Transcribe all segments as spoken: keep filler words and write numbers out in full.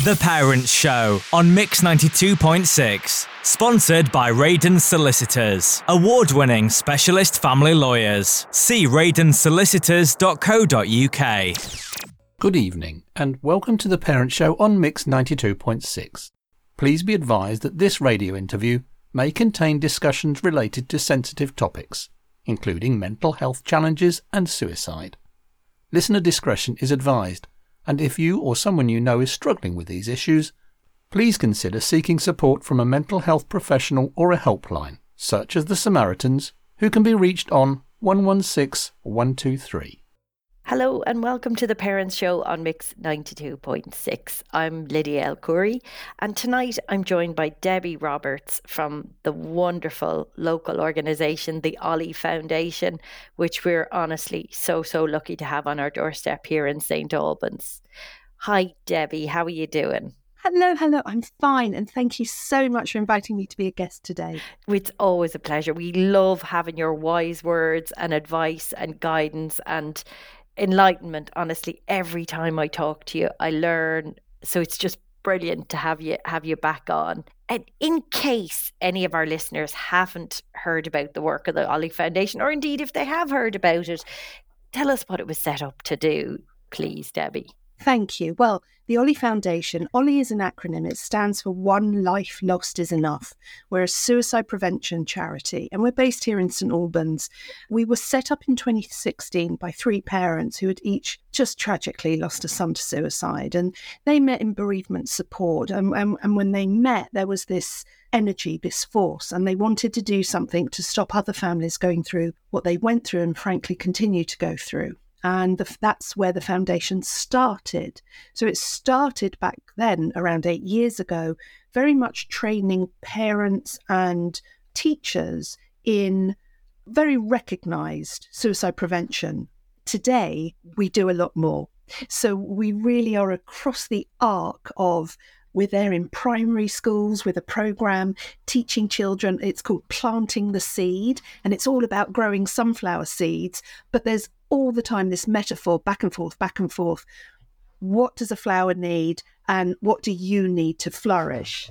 The Parents Show on Mix ninety-two point six. Sponsored by Radon Solicitors. Award-winning specialist family lawyers. See radon solicitors dot co dot uk. Good evening and welcome to The Parents Show on Mix ninety-two point six. Please be advised that this radio interview may contain discussions related to sensitive topics, including mental health challenges and suicide. Listener discretion is advised, and if you or someone you know is struggling with these issues, please consider seeking support from a mental health professional or a helpline, such as the Samaritans, who can be reached on one one six, one two three. Hello and welcome to The Parents Show on Mix ninety-two point six. I'm Lydia El-Khoury, and tonight I'm joined by Debbie Roberts from the wonderful local organisation, the Ollie Foundation, which we're honestly so, so lucky to have on our doorstep here in Saint Albans. Hi Debbie, how are you doing? Hello, hello. I'm fine, and thank you so much for inviting me to be a guest today. It's always a pleasure. We love having your wise words and advice and guidance and enlightenment. Honestly, every time I talk to you, I learn. So it's just brilliant to have you have you back on. And in case any of our listeners haven't heard about the work of the Ollie Foundation, or indeed if they have heard about it, tell us what it was set up to do, please, Debbie. Thank you. Well, the Ollie Foundation, Ollie is an acronym. It stands for One Life Lost is Enough. We're a suicide prevention charity, and we're based here in Saint Albans. We were set up in twenty sixteen by three parents who had each just tragically lost a son to suicide, and they met in bereavement support. And, and, and when they met, there was this energy, this force, and they wanted to do something to stop other families going through what they went through and frankly continue to go through. And the, that's where the foundation started. So it started back then, around eight years ago, very much training parents and teachers in very recognised suicide prevention. Today, we do a lot more. So we really are across the arc of, we're there in primary schools with a programme teaching children. It's called Planting the Seed, and it's all about growing sunflower seeds. But there's all the time this metaphor, back and forth, back and forth. What does a flower need, and what do you need to flourish?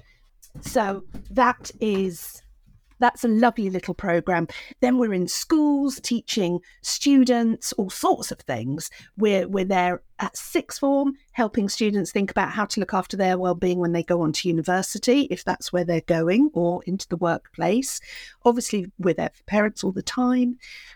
So that is, that's a lovely little programme. Then we're in schools teaching students all sorts of things. We're, we're there at sixth form, helping students think about how to look after their well-being when they go on to university, if that's where they're going, or into the workplace. Obviously, we're there for parents all the time.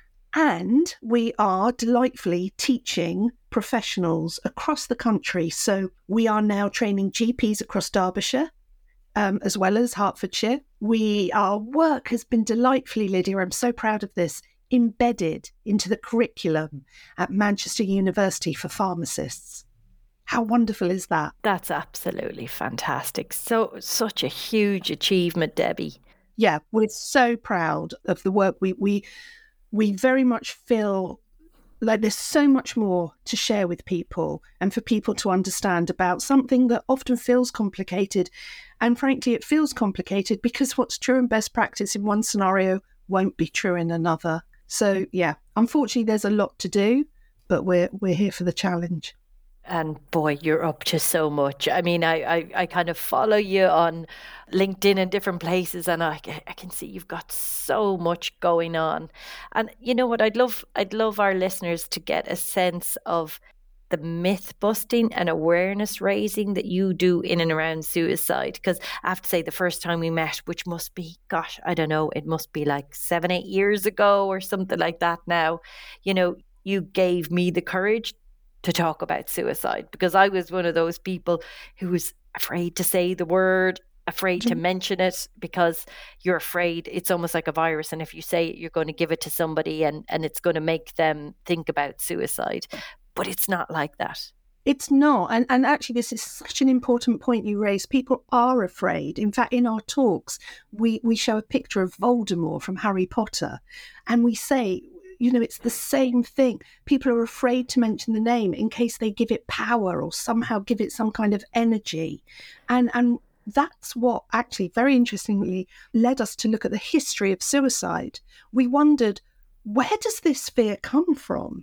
And we are delightfully teaching professionals across the country. So we are now training G Ps across Derbyshire, um, as well as Hertfordshire. We, our work has been delightfully, Lydia, I'm so proud of this, embedded into the curriculum at Manchester University for pharmacists. How wonderful is that? That's absolutely fantastic. So, such a huge achievement, Debbie. Yeah, we're so proud of the work we we we very much feel like there's so much more to share with people and for people to understand about something that often feels complicated. And frankly, it feels complicated because what's true and best practice in one scenario won't be true in another. So yeah, unfortunately, there's a lot to do, but we're we're here for the challenge. And boy, you're up to so much. I mean, I, I, I kind of follow you on LinkedIn and different places, and I, I can see you've got so much going on. And you know what? I'd love I'd love our listeners to get a sense of the myth busting and awareness raising that you do in and around suicide. Because I have to say, the first time we met, which must be, gosh, I don't know, it must be like seven, eight years ago or something like that now. You know, you gave me the courage to talk about suicide, because I was one of those people who was afraid to say the word, afraid to mention it, because you're afraid it's almost like a virus, and if you say it, you're going to give it to somebody and, and it's going to make them think about suicide. But it's not like that. It's not. And, and actually, this is such an important point you raised. People are afraid. In fact, in our talks, we, we show a picture of Voldemort from Harry Potter, and we say, you know, it's the same thing. People are afraid to mention the name in case they give it power or somehow give it some kind of energy. And and that's what actually, very interestingly, led us to look at the history of suicide. We wondered, where does this fear come from?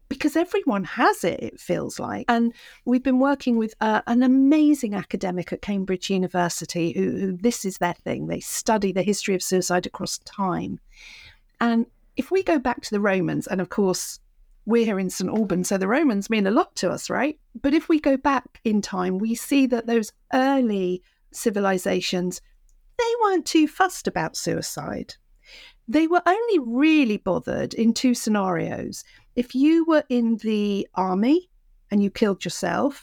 because everyone has it, it feels like. And we've been working with uh, an amazing academic at Cambridge University who, who this is their thing. They study the history of suicide across time. And if we go back to the Romans, and of course, we're here in Saint Albans, so the Romans mean a lot to us, right? But if we go back in time, we see that those early civilizations, they weren't too fussed about suicide. They were only really bothered in two scenarios. If you were in the army and you killed yourself,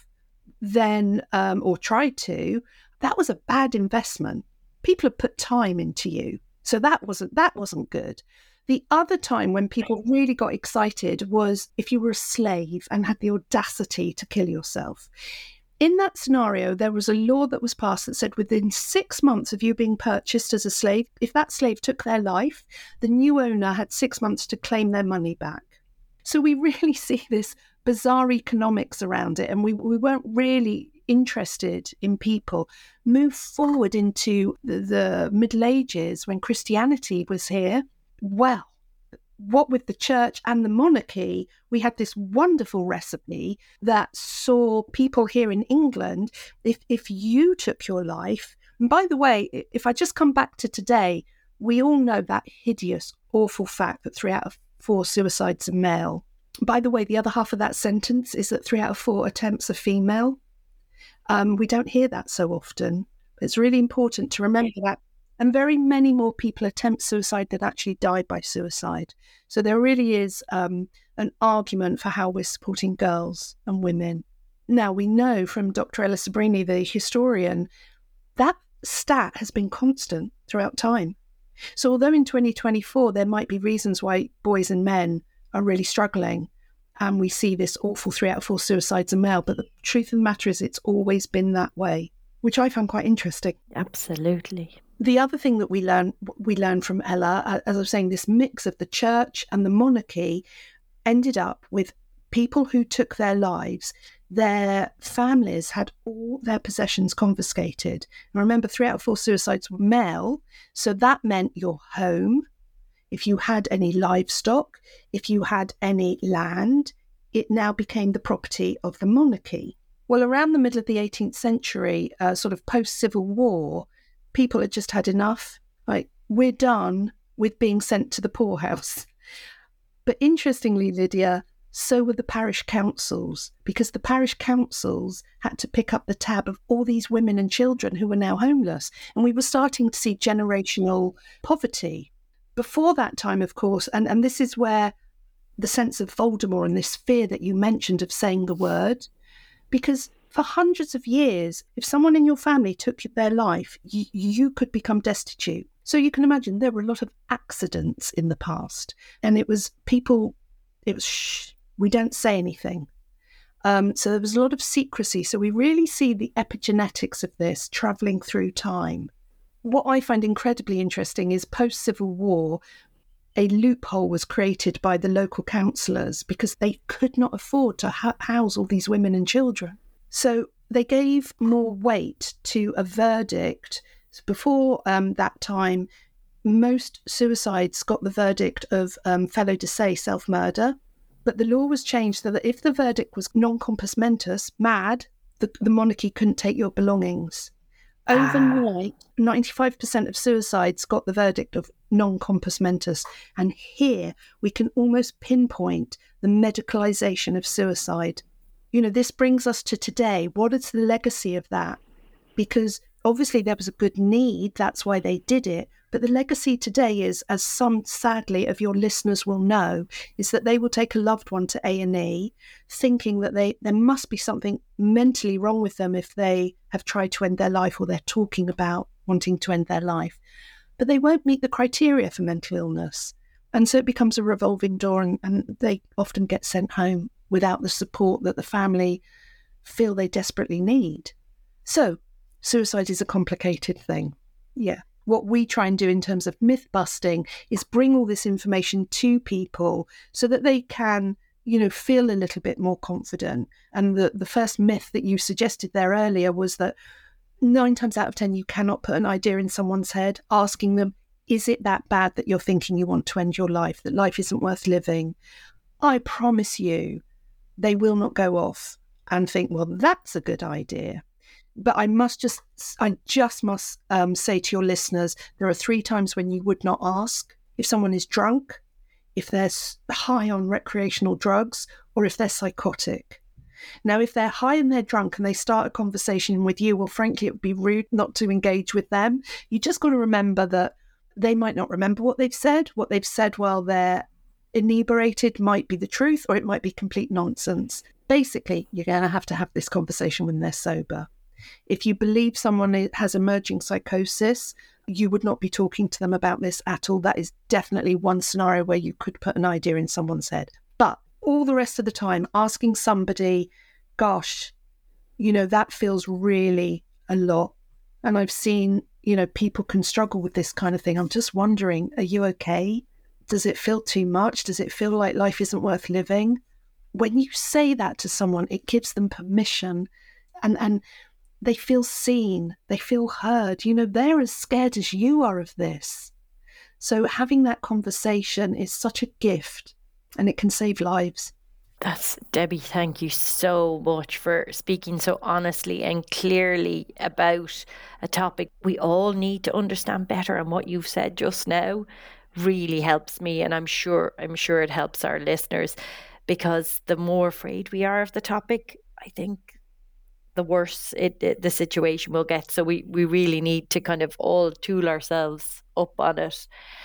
then, um, or tried to, that was a bad investment. People had put time into you. So that wasn't, that wasn't good. The other time when people really got excited was if you were a slave and had the audacity to kill yourself. In that scenario, there was a law that was passed that said within six months of you being purchased as a slave, if that slave took their life, the new owner had six months to claim their money back. So we really see this bizarre economics around it, and we, we weren't really interested in people. Move forward into the, the Middle Ages when Christianity was here. Well, what with the church and the monarchy, we had this wonderful recipe that saw people here in England, if, if you took your life, and by the way, if I just come back to today, we all know that hideous, awful fact that three out of four suicides are male. By the way, the other half of that sentence is that three out of four attempts are female. Um, we don't hear that so often. It's really important to remember that. And very many more people attempt suicide than actually die by suicide. So there really is um, an argument for how we're supporting girls and women. Now, we know from Doctor Ella Sabrini, the historian, that stat has been constant throughout time. So although in twenty twenty-four there might be reasons why boys and men are really struggling, and we see this awful three out of four suicides are male, but the truth of the matter is it's always been that way, which I found quite interesting. Absolutely. The other thing that we learn we learned from Ella, as I was saying, this mix of the church and the monarchy ended up with people who took their lives. Their families had all their possessions confiscated. And remember, three out of four suicides were male, so that meant your home. If you had any livestock, if you had any land, it now became the property of the monarchy. Well, around the middle of the eighteenth century, uh, sort of post-Civil War, people had just had enough. Like, we're done with being sent to the poorhouse. But interestingly, Lydia, so were the parish councils, because the parish councils had to pick up the tab of all these women and children who were now homeless. And we were starting to see generational poverty. Before that time, of course, and, and this is where the sense of Voldemort and this fear that you mentioned of saying the word, because for hundreds of years, if someone in your family took their life, you, you could become destitute. So you can imagine there were a lot of accidents in the past. And it was people, it was, shh, we don't say anything. Um, so there was a lot of secrecy. So we really see the epigenetics of this travelling through time. What I find incredibly interesting is post-Civil War, a loophole was created by the local councillors because they could not afford to ha- house all these women and children. So they gave more weight to a verdict. Before um, that time, most suicides got the verdict of um, felo de se, self-murder. But the law was changed so that if the verdict was non compos mentis, mad, the, the monarchy couldn't take your belongings. Overnight, ah. ninety-five percent of suicides got the verdict of non compos mentis. And here we can almost pinpoint the medicalisation of suicide. You know, this brings us to today. What is the legacy of that? Because obviously there was a good need, that's why they did it. But the legacy today is, as some sadly of your listeners will know, is that they will take a loved one to A and E thinking that they there must be something mentally wrong with them if they have tried to end their life or they're talking about wanting to end their life. But they won't meet the criteria for mental illness. And so it becomes a revolving door, and, and they often get sent home without the support that the family feel they desperately need. So suicide is a complicated thing. Yeah. What we try and do in terms of myth busting is bring all this information to people so that they can, you know, feel a little bit more confident. And the, the first myth that you suggested there earlier was that nine times out of ten, you cannot put an idea in someone's head, asking them, is it that bad that you're thinking you want to end your life, that life isn't worth living? I promise you, they will not go off and think, well, that's a good idea. But I must just, I just must um, say to your listeners, there are three times when you would not ask if someone is drunk, if they're high on recreational drugs, or if they're psychotic. Now, if they're high and they're drunk and they start a conversation with you, well, frankly, it would be rude not to engage with them. You just got to remember that they might not remember what they've said. What they've said while they're inebriated might be the truth, or it might be complete nonsense. Basically, you're going to have to have this conversation when they're sober. If you believe someone has emerging psychosis, you would not be talking to them about this at all. That is definitely one scenario where you could put an idea in someone's head. But all the rest of the time, asking somebody, gosh, you know, that feels really a lot. And I've seen, you know, people can struggle with this kind of thing. I'm just wondering, are you okay? Does it feel too much? Does it feel like life isn't worth living? When you say that to someone, it gives them permission, and, and they feel seen, they feel heard. You know, they're as scared as you are of this. So having that conversation is such a gift, and it can save lives. That's Debbie, thank you so much for speaking so honestly and clearly about a topic we all need to understand better. And what you've said just now really helps me, and I'm sure I'm sure it helps our listeners, because the more afraid we are of the topic, I think the worse it, it the situation will get. So we, we really need to kind of all tool ourselves up on it.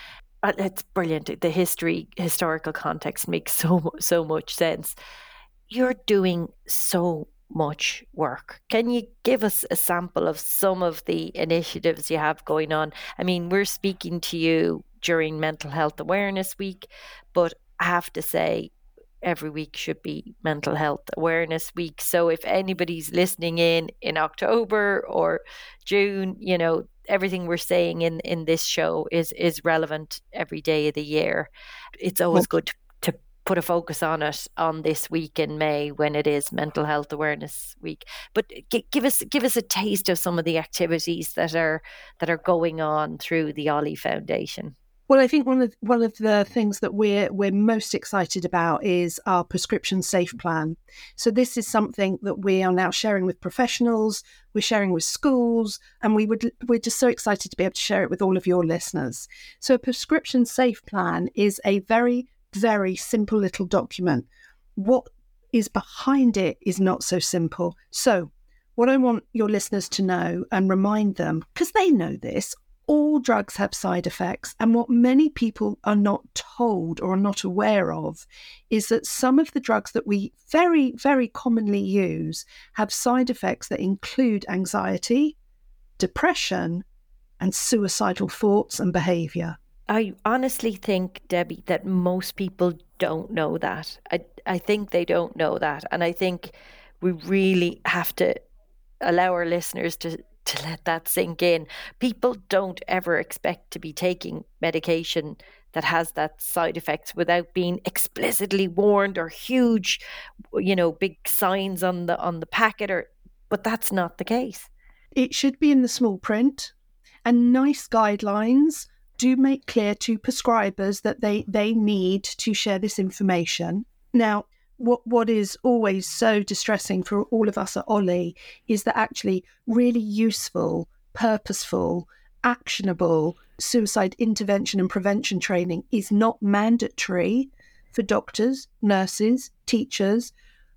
It's brilliant. The history, historical context makes so so much sense. You're doing so much work. Can you give us a sample of some of the initiatives you have going on? I mean, we're speaking to you during Mental Health Awareness Week, but I have to say, every week should be Mental Health Awareness Week. So if anybody's listening in in October or June, you know, everything we're saying in, in this show is, is relevant every day of the year. It's always good to, to put a focus on it on this week in May when it is Mental Health Awareness Week. But g- give us give us a taste of some of the activities that are that are going on through the Ollie Foundation. Well, I think one of one of the things that we're we're most excited about is our prescription safe plan. So this is something that we are now sharing with professionals, we're sharing with schools, and we would we're just so excited to be able to share it with all of your listeners. So a prescription safe plan is a very, very simple little document. What is behind it is not so simple. So what I want your listeners to know and remind them, because they know this, all drugs have side effects, and what many people are not told or are not aware of is that some of the drugs that we very, very commonly use have side effects that include anxiety, depression, and suicidal thoughts and behaviour. I honestly think, Debbie, that most people don't know that. I, I think they don't know that. And I think we really have to allow our listeners to to let that sink in. People don't ever expect to be taking medication that has that side effects without being explicitly warned or huge, you know, big signs on the on the packet, or but that's not the case. It should be in the small print, and NICE guidelines do make clear to prescribers that they, they need to share this information. Now, What what is always so distressing for all of us at Ollie is that actually really useful, purposeful, actionable suicide intervention and prevention training is not mandatory for doctors, nurses, teachers,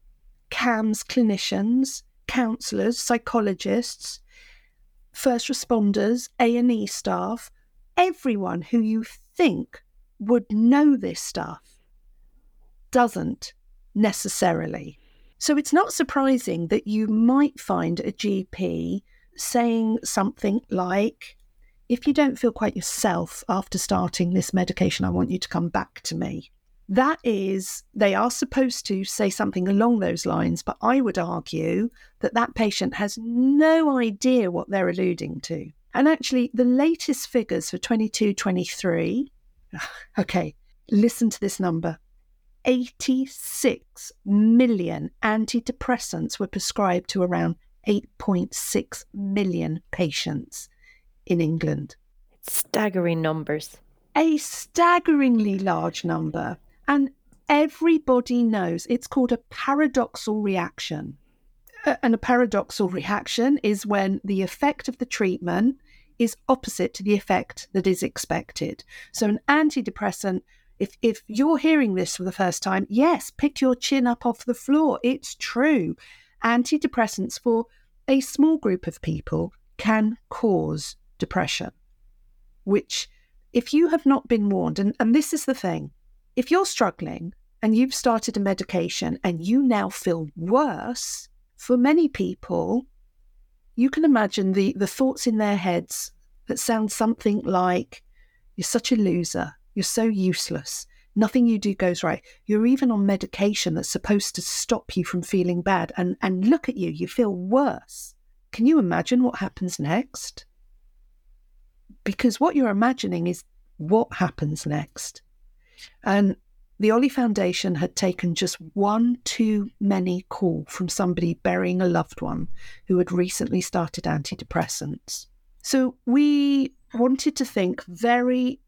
C A M S clinicians, counsellors, psychologists, first responders, A and E staff, everyone who you think would know this stuff doesn't necessarily. So it's not surprising that you might find a G P saying something like, if you don't feel quite yourself after starting this medication, I want you to come back to me. That is, they are supposed to say something along those lines, but I would argue that that patient has no idea what they're alluding to. And actually, the latest figures for twenty-two twenty-three, okay, listen to this number. eighty-six million antidepressants were prescribed to around eight point six million patients in England. Staggering numbers. A staggeringly large number. And everybody knows it's called a paradoxal reaction. And a paradoxal reaction is when the effect of the treatment is opposite to the effect that is expected. So an antidepressant, if, if you're hearing this for the first time, yes, pick your chin up off the floor. It's true. Antidepressants for a small group of people can cause depression, which if you have not been warned, and, and this is the thing, if you're struggling and you've started a medication and you now feel worse, for many people, you can imagine the, the thoughts in their heads that sound something like, you're such a loser, you're so useless, nothing you do goes right, you're even on medication that's supposed to stop you from feeling bad, and, and look at you, you feel worse. Can you imagine what happens next? Because what you're imagining is what happens next. And the Ollie Foundation had taken just one too many call from somebody burying a loved one who had recently started antidepressants. So we wanted to think very,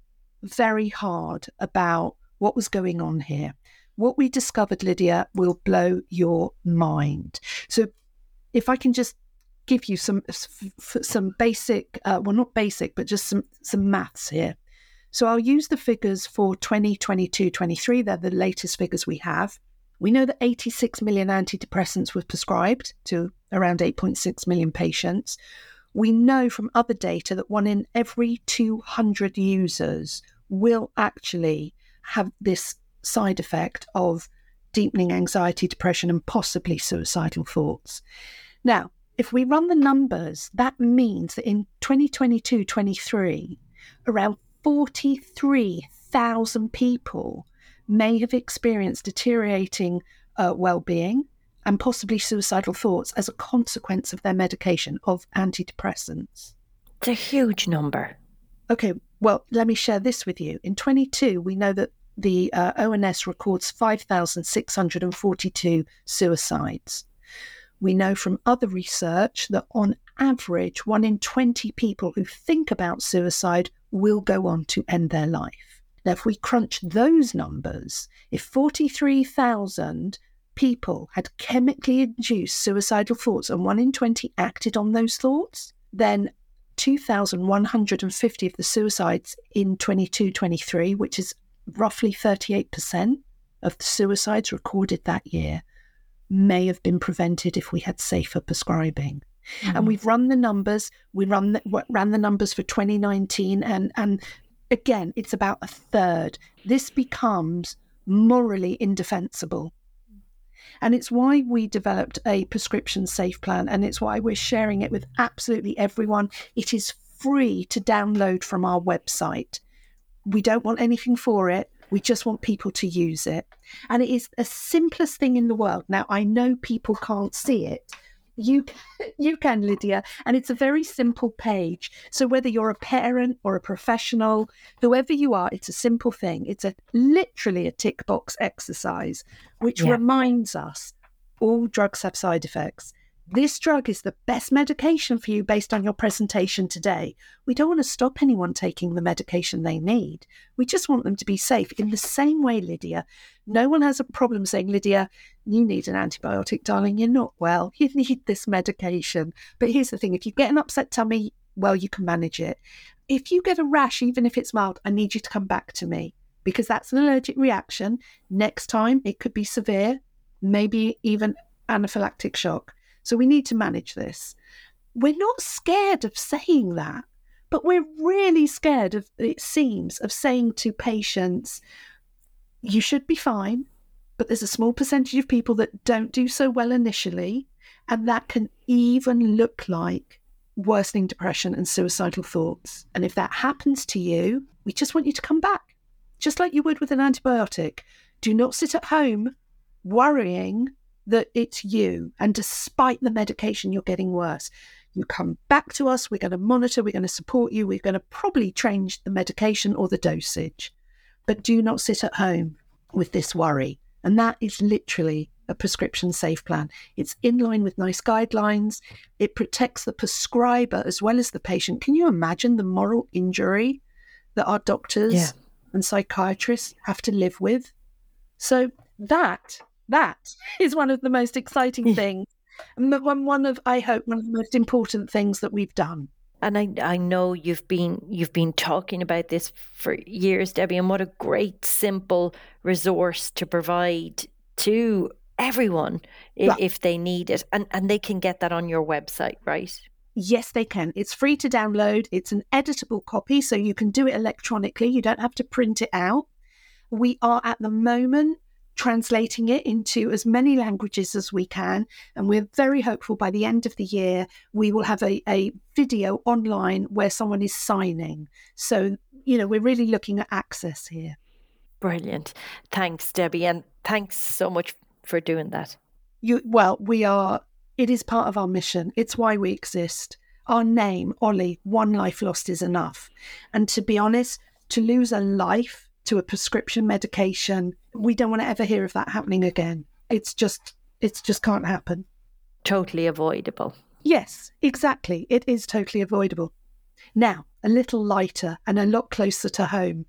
very hard about what was going on here. What we discovered, Lydia, will blow your mind. So if I can just give you some some basic, uh, well, not basic, but just some, some maths here. So I'll use the figures for twenty twenty-two twenty-three. They're the latest figures we have. We know that eighty-six million antidepressants were prescribed to around eight point six million patients. We know from other data that one in every two hundred users will actually have this side effect of deepening anxiety, depression, and possibly suicidal thoughts. Now, if we run the numbers, that means that in twenty twenty-two twenty-three, around forty-three thousand people may have experienced deteriorating uh, well-being and possibly suicidal thoughts as a consequence of their medication of antidepressants. It's a huge number. Okay, well, let me share this with you. In twenty-two, we know that the uh, O N S records five thousand six hundred forty-two suicides. We know from other research that on average, one in twenty people who think about suicide will go on to end their life. Now, if we crunch those numbers, if forty-three thousand people had chemically induced suicidal thoughts and one in twenty acted on those thoughts, then two thousand one hundred fifty of the suicides in twenty-two twenty-three, which is roughly thirty-eight percent of the suicides recorded that year, may have been prevented if we had safer prescribing. Mm-hmm. And we've run the numbers, we run the, ran the numbers for twenty nineteen, and, and again, it's about a third. This becomes morally indefensible. And it's why we developed a prescription safe plan, and it's why we're sharing it with absolutely everyone. It is free to download from our website. We don't want anything for it. We just want people to use it. And it is the simplest thing in the world. Now, I know people can't see it. You can, you can, Lydia. And it's a very simple page. So whether you're a parent or a professional, whoever you are, it's a simple thing. It's a literally a tick box exercise, which yeah. reminds us all drugs have side effects. This drug is the best medication for you based on your presentation today. We don't want to stop anyone taking the medication they need. We just want them to be safe. In the same way, Lydia, no one has a problem saying, Lydia, you need an antibiotic, darling. You're not well. You need this medication. But here's the thing. If you get an upset tummy, well, you can manage it. If you get a rash, even if it's mild, I need you to come back to me because that's an allergic reaction. Next time, it could be severe, maybe even anaphylactic shock. So we need to manage this. We're not scared of saying that, but we're really scared of, it seems, of saying to patients, you should be fine, but there's a small percentage of people that don't do so well initially, and that can even look like worsening depression and suicidal thoughts. And if that happens to you, we just want you to come back, just like you would with an antibiotic. Do not sit at home worrying that it's you, and despite the medication, you're getting worse. You come back to us, we're going to monitor, we're going to support you, we're going to probably change the medication or the dosage. But do not sit at home with this worry. And that is literally a prescription safe plan. It's in line with NICE guidelines. It protects the prescriber as well as the patient. Can you imagine the moral injury that our doctors yeah. and psychiatrists have to live with? So that, that is one of the most exciting things. And one one of, I hope, one of the most important things that we've done. And I I know you've been you've been talking about this for years, Debbie, and what a great, simple resource to provide to everyone Yeah. if they need it. And and they can get that on your website, right? Yes, they can. It's free to download. It's an editable copy, so you can do it electronically. You don't have to print it out. We are at the moment translating it into as many languages as we can. And we're very hopeful by the end of the year, we will have a, a video online where someone is signing. So, you know, we're really looking at access here. Brilliant. Thanks, Debbie. And thanks so much for doing that. You, well, we are, it is part of our mission. It's why we exist. Our name, Ollie, one life lost is enough. And to be honest, to lose a life to a prescription medication, we don't want to ever hear of that happening again. It's just, it's just can't happen. Totally avoidable. Yes, exactly. It is totally avoidable. Now, a little lighter and a lot closer to home.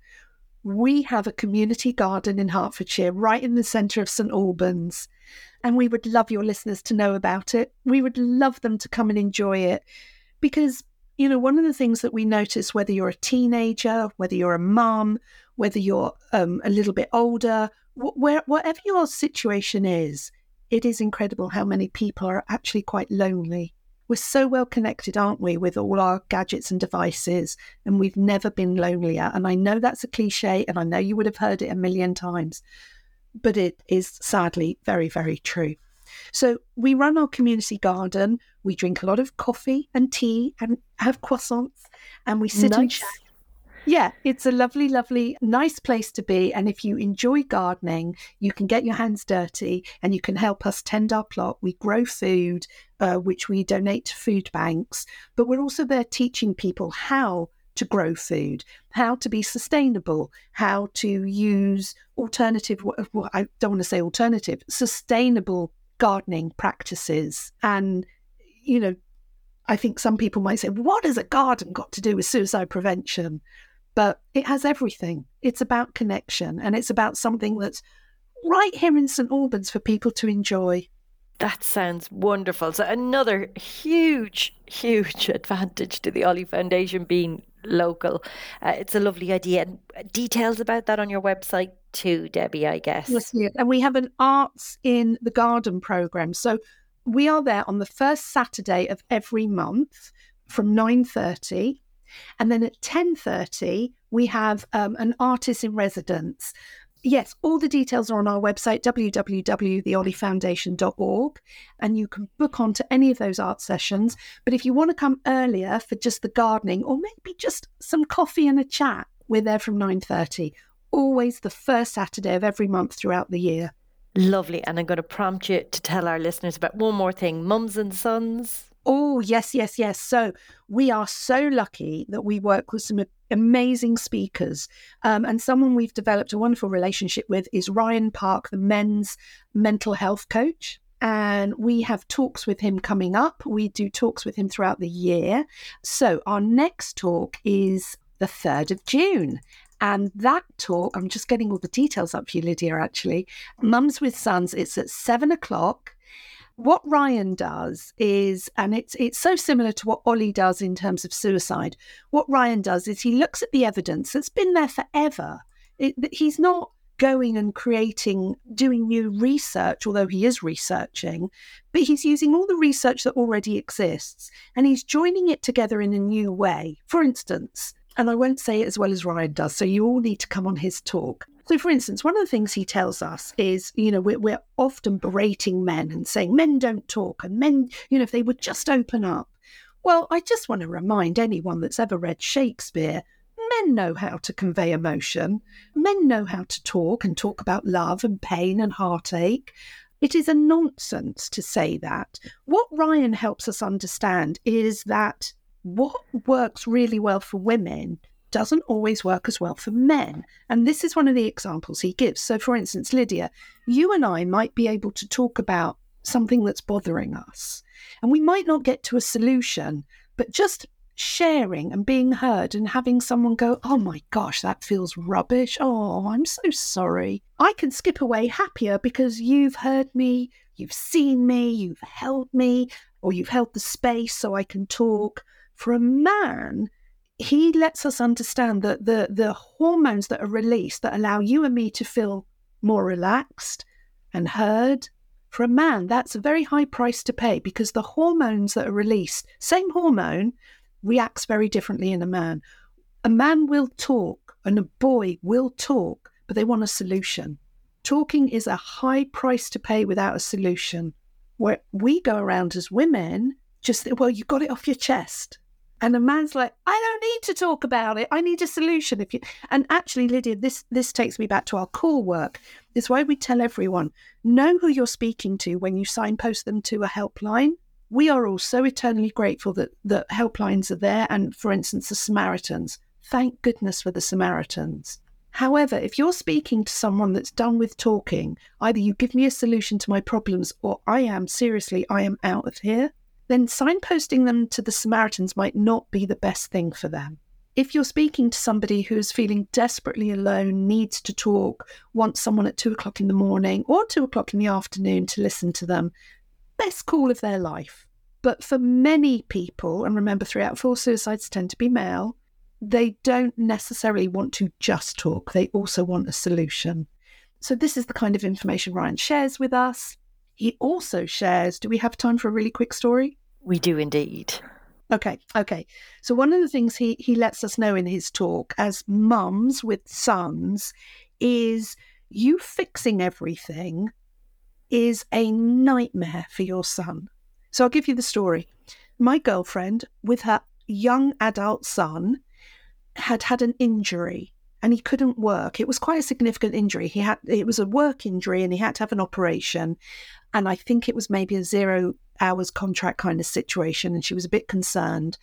We have a community garden in Hertfordshire, right in the centre of St Albans. And we would love your listeners to know about it. We would love them to come and enjoy it. Because, you know, one of the things that we notice, whether you're a teenager, whether you're a mum, whether you're um, a little bit older, wh- where, whatever your situation is, it is incredible how many people are actually quite lonely. We're so well connected, aren't we, with all our gadgets and devices, and we've never been lonelier. And I know that's a cliche, and I know you would have heard it a million times, but it is sadly very, very true. So we run our community garden, we drink a lot of coffee and tea and have croissants, and we sit Nice. and chat. Yeah, it's a lovely, lovely, nice place to be. And if you enjoy gardening, you can get your hands dirty and you can help us tend our plot. We grow food, uh, which we donate to food banks, but we're also there teaching people how to grow food, how to be sustainable, how to use alternative, well, I don't want to say alternative, sustainable gardening practices. And, you know, I think some people might say, what has a garden got to do with suicide prevention? But it has everything. It's about connection, and it's about something that's right here in St Albans for people to enjoy. That sounds wonderful. So another huge, huge advantage to the Ollie Foundation being local. Uh, it's a lovely idea. And details about that on your website too, Debbie, I guess. Yes, yeah. And we have an Arts in the Garden programme. So we are there on the first Saturday of every month from nine thirty. And then at ten thirty, we have um, an artist in residence. Yes, all the details are on our website, w w w dot the ollie foundation dot org, and you can book onto any of those art sessions. But if you want to come earlier for just the gardening, or maybe just some coffee and a chat, we're there from nine thirty, always the first Saturday of every month throughout the year. Lovely. And I'm going to prompt you to tell our listeners about one more thing, Mums and Sons. Oh, yes, yes, yes. So we are so lucky that we work with some amazing speakers. Um, and someone we've developed a wonderful relationship with is Ryan Park, the men's mental health coach. And we have talks with him coming up. We do talks with him throughout the year. So our next talk is the third of June. And that talk, I'm just getting all the details up for you, Lydia, actually. Mums with Sons, it's at seven o'clock. What Ryan does is, and it's it's so similar to what Ollie does in terms of suicide, what Ryan does is he looks at the evidence that's been there forever. It, he's not going and creating, doing new research, although he is researching, but he's using all the research that already exists and he's joining it together in a new way. For instance, and I won't say it as well as Ryan does, so you all need to come on his talk. So, for instance, one of the things he tells us is, you know, we're, we're often berating men and saying men don't talk and men, you know, if they would just open up. Well, I just want to remind anyone that's ever read Shakespeare, men know how to convey emotion. Men know how to talk and talk about love and pain and heartache. It is a nonsense to say that. What Ryan helps us understand is that what works really well for women doesn't always work as well for men. And this is one of the examples he gives. So, for instance, Lydia, you and I might be able to talk about something that's bothering us. And we might not get to a solution, but just sharing and being heard and having someone go, oh my gosh, that feels rubbish. Oh, I'm so sorry. I can skip away happier because you've heard me, you've seen me, you've held me, or you've held the space so I can talk. For a man, he lets us understand that the, the hormones that are released that allow you and me to feel more relaxed and heard, for a man, that's a very high price to pay, because the hormones that are released, same hormone, reacts very differently in a man. A man will talk and a boy will talk, but they want a solution. Talking is a high price to pay without a solution. Where we go around as women, just, well, you got it off your chest. And a man's like, I don't need to talk about it. I need a solution. If you And actually, Lydia, this, this takes me back to our core work. It's why we tell everyone, know who you're speaking to when you signpost them to a helpline. We are all so eternally grateful that, that helplines are there. And for instance, the Samaritans. Thank goodness for the Samaritans. However, if you're speaking to someone that's done with talking, either you give me a solution to my problems or I am, seriously, I am out of here, then signposting them to the Samaritans might not be the best thing for them. If you're speaking to somebody who is feeling desperately alone, needs to talk, wants someone at two o'clock in the morning or two o'clock in the afternoon to listen to them, best call of their life. But for many people, and remember three out of four suicides tend to be male, they don't necessarily want to just talk. They also want a solution. So this is the kind of information Ryan shares with us. He also shares, do we have time for a really quick story? We do indeed. Okay, okay. So one of the things he, he lets us know in his talk as mums with sons is you fixing everything is a nightmare for your son. So I'll give you the story. My girlfriend with her young adult son had had an injury and he couldn't work. It was quite a significant injury. He had, it was a work injury and he had to have an operation. And I think it was maybe a zero hours contract kind of situation. And she was a bit concerned.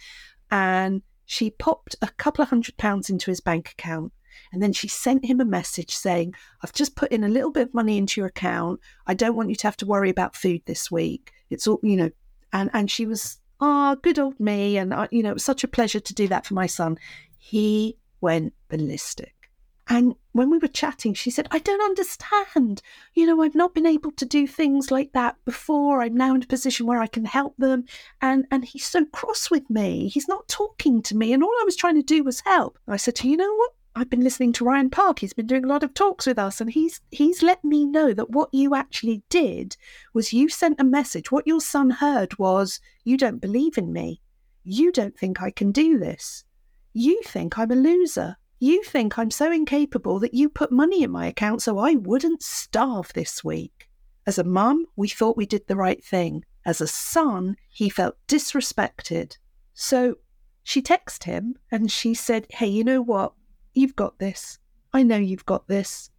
And she popped a couple of hundred pounds into his bank account. And then she sent him a message saying, I've just put in a little bit of money into your account. I don't want you to have to worry about food this week. It's all, you know, and, and she was, ah, oh, good old me. And, I, you know, it was such a pleasure to do that for my son. He went ballistic. And when we were chatting, she said, I don't understand. You know, I've not been able to do things like that before. I'm now in a position where I can help them. And and he's so cross with me. He's not talking to me. And all I was trying to do was help. I said to her, you know what? I've been listening to Ryan Park. He's been doing a lot of talks with us. And he's he's let me know that what you actually did was you sent a message. What your son heard was, you don't believe in me. You don't think I can do this. You think I'm a loser. You think I'm so incapable that you put money in my account so I wouldn't starve this week. As a mum, we thought we did the right thing. As a son, he felt disrespected. So she texted him and she said, hey, you know what? You've got this. I know you've got this.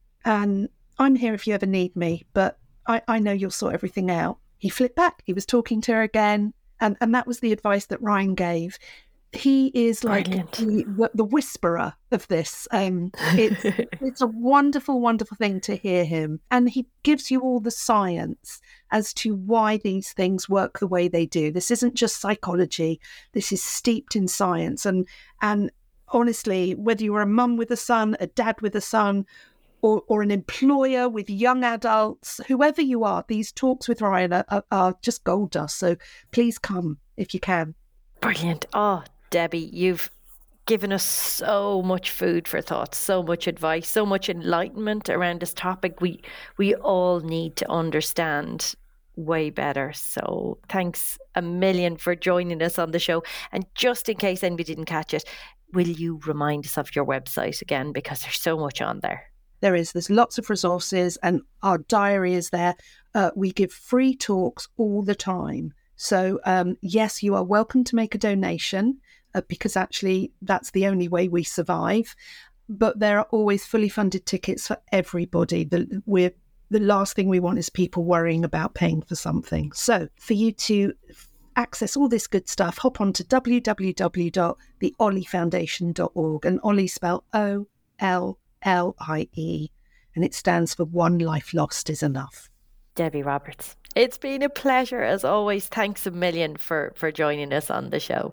And I'm here if you ever need me, but I, I know you'll sort everything out. He flipped back. He was talking to her again. And, and that was the advice that Ryan gave. He is like the, the whisperer of this. Um, it's, it's a wonderful, wonderful thing to hear him. And he gives you all the science as to why these things work the way they do. This isn't just psychology. This is steeped in science. And and honestly, whether you're a mum with a son, a dad with a son, or, or an employer with young adults, whoever you are, these talks with Ryan are, are, are just gold dust. So please come if you can. Brilliant. Oh, Debbie, you've given us so much food for thought, so much advice, so much enlightenment around this topic we we all need to understand way better. So thanks a million for joining us on the show. And just in case anybody didn't catch it, will you remind us of your website again? Because there's so much on there. There is. There's lots of resources and our diary is there. Uh, we give free talks all the time. So um, yes, you are welcome to make a donation uh, because actually that's the only way we survive. But there are always fully funded tickets for everybody. The, we're, the last thing we want is people worrying about paying for something. So for you to access all this good stuff, hop on to w w w dot the ollie foundation dot org, and Ollie spelled O L L I E, and it stands for One Life Lost is Enough. Debbie Roberts, it's been a pleasure as always. Thanks a million for, for joining us on the show.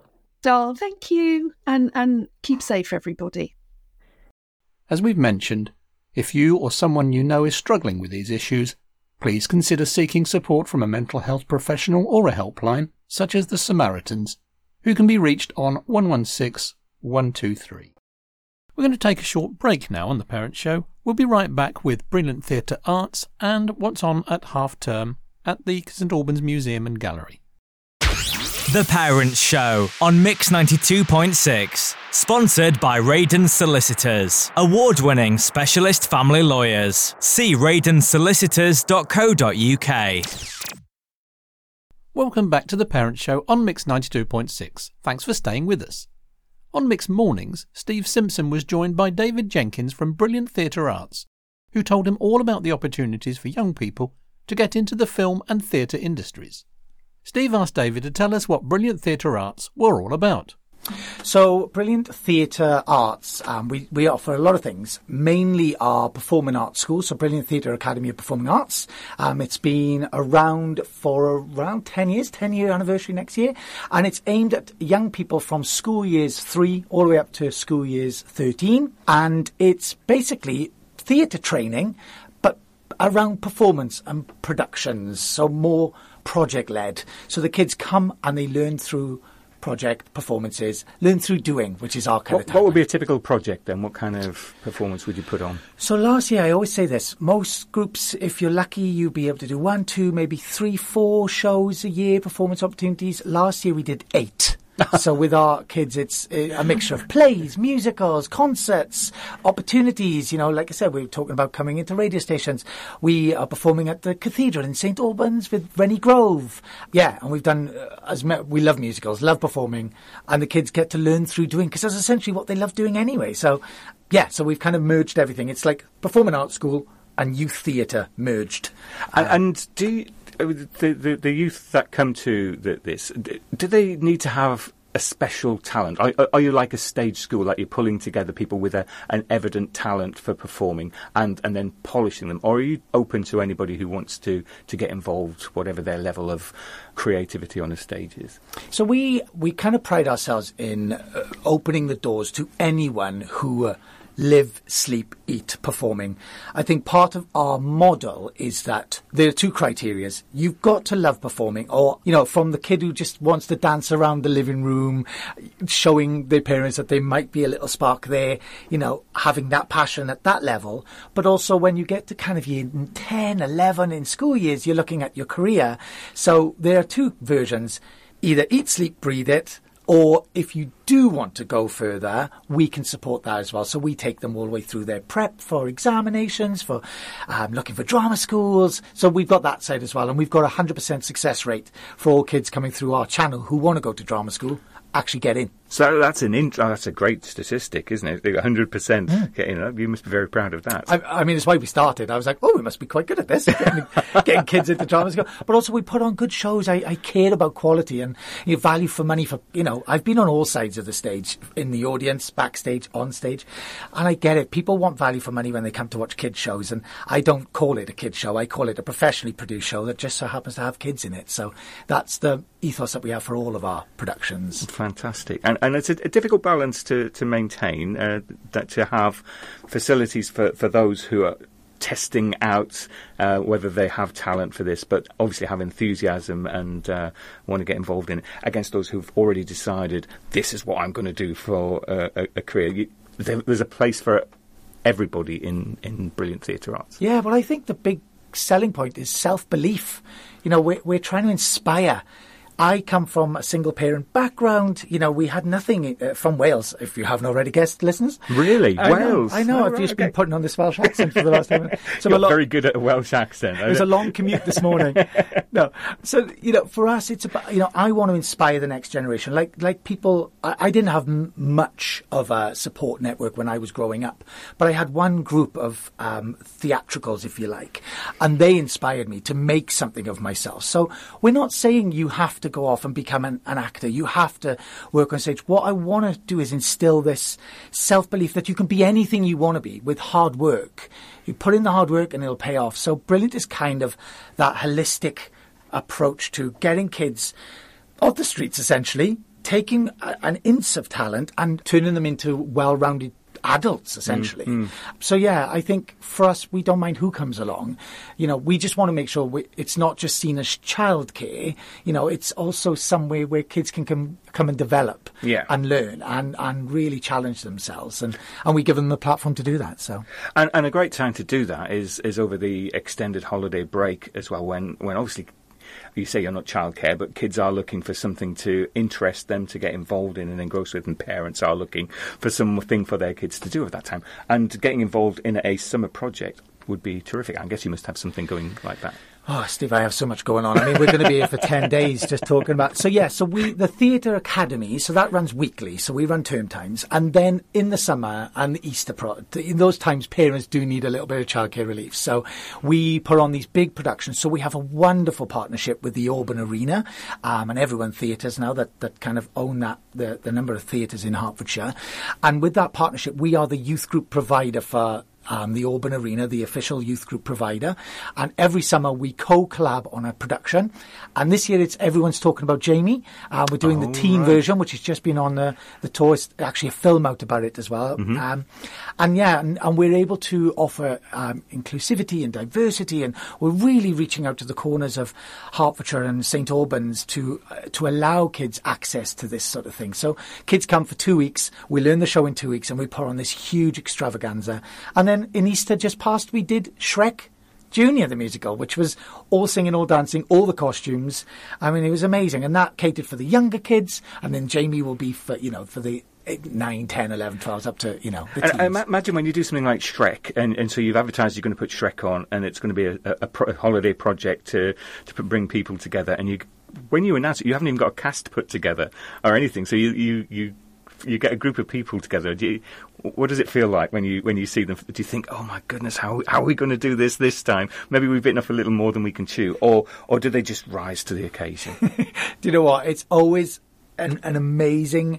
Oh, thank you. And, and keep safe, everybody. As we've mentioned, if you or someone you know is struggling with these issues, please consider seeking support from a mental health professional or a helpline, such as the Samaritans, who can be reached on one one six, one two three. We're going to take a short break now on The Parent Show. We'll be right back with Brilliant Theatre Arts and what's on at half term at the St Albans Museum and Gallery. The Parent Show on Mix ninety-two point six. Sponsored by Radon Solicitors, award-winning specialist family lawyers. See radon solicitors dot co dot uk. Welcome back to The Parent Show on Mix ninety-two point six. Thanks for staying with us. On Mix Mornings, Steve Simpson was joined by David Jenkins from Brilliant Theatre Arts, who told him all about the opportunities for young people to get into the film and theatre industries. Steve asked David to tell us what Brilliant Theatre Arts were all about. So, Brilliant Theatre Arts, um, we, we offer a lot of things, mainly our performing arts school, so Brilliant Theatre Academy of Performing Arts. Um, it's been around for around ten years, ten-year anniversary next year, and it's aimed at young people from school years three all the way up to school years thirteen, and it's basically theatre training, but around performance and productions, so more project-led. So the kids come and they learn through project performances, learn through doing, which is our kind what, of what would be a typical project then? What kind of performance would you put on? So last year, I always say this, most groups, if you're lucky, you'll be able to do one, two, maybe three, four shows a year, performance opportunities. Last year we did eight. So with our kids, it's a mixture of plays, musicals, concerts, opportunities. You know, like I said, we were talking about coming into radio stations. We are performing at the Cathedral in St Albans with Rennie Grove. Yeah, and we've done, uh, as me- we love musicals, love performing, and the kids get to learn through doing, because that's essentially what they love doing anyway. So, yeah, so we've kind of merged everything. It's like performing arts school and youth theatre merged. And, and do you, the, the the youth that come to the, this, do they need to have a special talent? Are, are you like a stage school, like you're pulling together people with a, an evident talent for performing and, and then polishing them? Or are you open to anybody who wants to, to get involved, whatever their level of creativity on a stage is? So we, we kind of pride ourselves in uh, opening the doors to anyone who uh, live, sleep, eat performing. I think part of our model is that there are two criterias. You've got to love performing, or, you know, from the kid who just wants to dance around the living room, showing their parents that there might be a little spark there, you know, having that passion at that level. But also when you get to kind of year ten, eleven in school years, you're looking at your career. So there are two versions. Either eat, sleep, breathe it, or if you do want to go further, we can support that as well. So we take them all the way through their prep for examinations, for um, looking for drama schools. So we've got that side as well. And we've got a one hundred percent success rate for all kids coming through our channel who want to go to drama school, actually get in. So that's an int- oh, that's a great statistic, isn't it? one hundred percent mm. getting up. You must be very proud of that. I, I mean, it's why we started. I was like, oh, we must be quite good at this, getting, getting kids into drama school. But also we put on good shows. I, I care about quality and you know, value for money. For you know, I've been on all sides of the stage, in the audience, backstage, on stage, and I get it. People want value for money when they come to watch kids shows, and I don't call it a kids show. I call it a professionally produced show that just so happens to have kids in it. So that's the ethos that we have for all of our productions. Fantastic. And, and it's a, a difficult balance to, to maintain, uh, that to have facilities for, for those who are testing out uh, whether they have talent for this, but obviously have enthusiasm and uh, want to get involved in it, against those who've already decided this is what I'm going to do for uh, a, a career. You, there, there's a place for everybody in, in Brilliant Theatre Arts. Yeah, well, I think the big selling point is self-belief. You know, we're, we're trying to inspire. I come from a single-parent background. You know, we had nothing uh, from Wales, if you haven't already guessed, listeners. Really? I Wales? Know, I know. Oh, I've right, just okay. been putting on this Welsh accent for the last time. So You're lo- very good at a Welsh accent. It was a long commute this morning. No. So, you know, for us, it's about, you know, I want to inspire the next generation. Like, like people, I, I didn't have m- much of a support network when I was growing up, but I had one group of um, theatricals, if you like, and they inspired me to make something of myself. So we're not saying you have to go off and become An, an actor. You have to work on stage. What I want to do is instill this self-belief that you can be anything you want to be with hard work. You put in the hard work and it'll pay off. So Brilliant is kind of that holistic approach to getting kids off the streets, essentially, taking a, an inch of talent and turning them into well-rounded adults, essentially. Mm, mm. So, yeah, I think for us, we don't mind who comes along. You know, we just want to make sure we, it's not just seen as childcare. You know, it's also somewhere where kids can come come and develop yeah. and learn and, and really challenge themselves. And, and we give them the platform to do that. So, And, and a great time to do that is, is over the extended holiday break as well, when, when obviously... You say you're not childcare, but kids are looking for something to interest them, to get involved in and engross with, and parents are looking for something for their kids to do at that time. And getting involved in a summer project would be terrific. I guess you must have something going like that. Oh, Steve, I have so much going on. I mean, we're going to be here for ten days just talking about... So, yeah, so we, the Theatre Academy, so that runs weekly. So we run term times. And then in the summer and the Easter, pro- in those times, parents do need a little bit of childcare relief. So we put on these big productions. So we have a wonderful partnership with the Auburn Arena um, and Everyone Theatres now that, that kind of own that the, the number of theatres in Hertfordshire. And with that partnership, we are the youth group provider for... Um, the Auburn Arena, the official youth group provider. And every summer we co-collab on a production. And this year it's Everyone's Talking About Jamie. Uh, we're doing oh, the teen right. version, which has just been on the, the tour. It's actually a film out about it as well. Mm-hmm. Um, and yeah, and, and we're able to offer um, inclusivity and diversity. And we're really reaching out to the corners of Hertfordshire and Saint Albans to uh, to allow kids access to this sort of thing. So kids come for two weeks. We learn the show in two weeks and we put on this huge extravaganza. And then in Easter just past, we did Shrek Junior, the musical, which was all singing, all dancing, all the costumes. I mean, it was amazing. And that catered for the younger kids. And then Jamie will be for, you know, for the nine, ten, eleven, twelve, up to, you know, the teens. And, and imagine when you do something like Shrek, and, and so you've advertised you're going to put Shrek on, and it's going to be a, a, a, pro- a holiday project to, to bring people together. And you, when you announce it, you haven't even got a cast put together or anything. So you, you, you You get a group of people together. Do you, what does it feel like when you when you see them? Do you think, oh my goodness, how how are we going to do this this time? Maybe we've bitten off a little more than we can chew, or or do they just rise to the occasion? Do you know what? It's always an, an amazing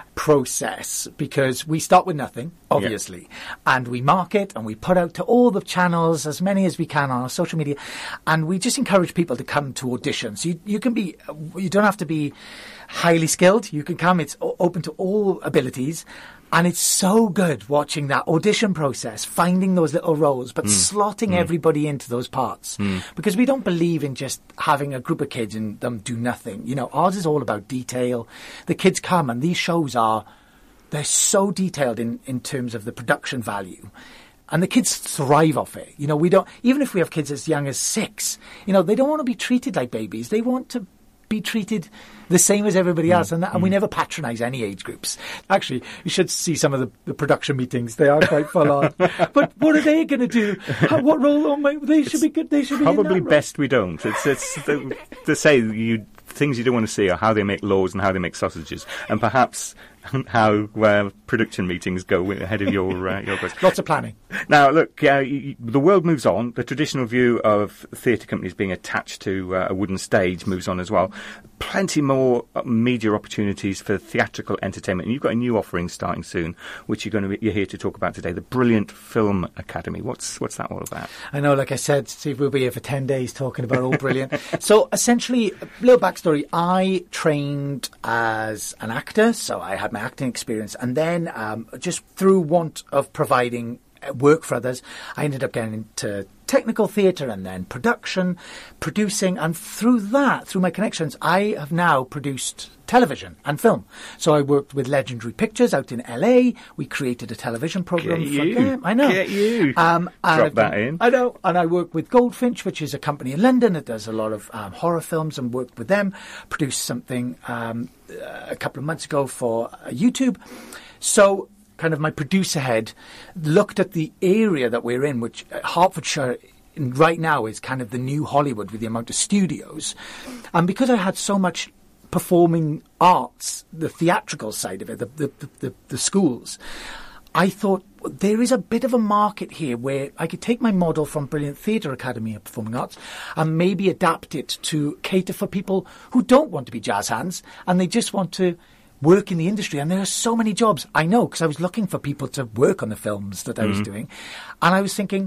process because we start with nothing, obviously, yeah. and we market and we put out to all the channels, as many as we can on our social media, and we just encourage people to come to auditions. You you can be, you don't have to be highly skilled. You can come. It's open to all abilities. And it's so good watching that audition process, finding those little roles, but mm. slotting mm. everybody into those parts. Mm. Because we don't believe in just having a group of kids and them do nothing. You know, ours is all about detail. The kids come and these shows are, they're so detailed in, in terms of the production value. And the kids thrive off it. You know, we don't, even if we have kids as young as six, you know, they don't want to be treated like babies. They want to be treated the same as everybody else, mm. and, that, and we never patronise any age groups. Actually, you should see some of the, the production meetings; they are quite full on. But what are they going to do? How, what role? Oh my, they should it's be good. They should be probably in that best role. We don't. It's it's the, to say you things you don't want to see are how they make laws and how they make sausages, and perhaps how uh, production meetings go ahead of your uh, your goals. Lots of planning. Now, look, uh, you, the world moves on. The traditional view of theatre companies being attached to uh, a wooden stage moves on as well. Plenty more media opportunities for theatrical entertainment, and you've got a new offering starting soon, which you're going to be, you're here to talk about today. The Brilliant Film Academy. What's what's that all about? I know, like I said, Steve, we'll be here for ten days talking about all brilliant. So, essentially, a little backstory. I trained as an actor, so I had my acting experience, and then um, just through want of providing work for others, I ended up getting into technical theatre and then production, producing, and through that, through my connections, I have now produced television and film. So I worked with Legendary Pictures out in L A. We created a television programme for you. them. I know. Get you. Um, Drop that in. I know. And I worked with Goldfinch, which is a company in London that does a lot of um, horror films, and worked with them. Produced something um, a couple of months ago for uh, YouTube. So kind of my producer head looked at the area that we're in, which uh, Hertfordshire right now is kind of the new Hollywood with the amount of studios. And because I had so much performing arts, the theatrical side of it, the, the, the, the schools, I thought there is a bit of a market here where I could take my model from Brilliant Theatre Academy of Performing Arts and maybe adapt it to cater for people who don't want to be jazz hands and they just want to work in the industry. And there are so many jobs. I know, because I was looking for people to work on the films that I was mm-hmm. doing. And I was thinking,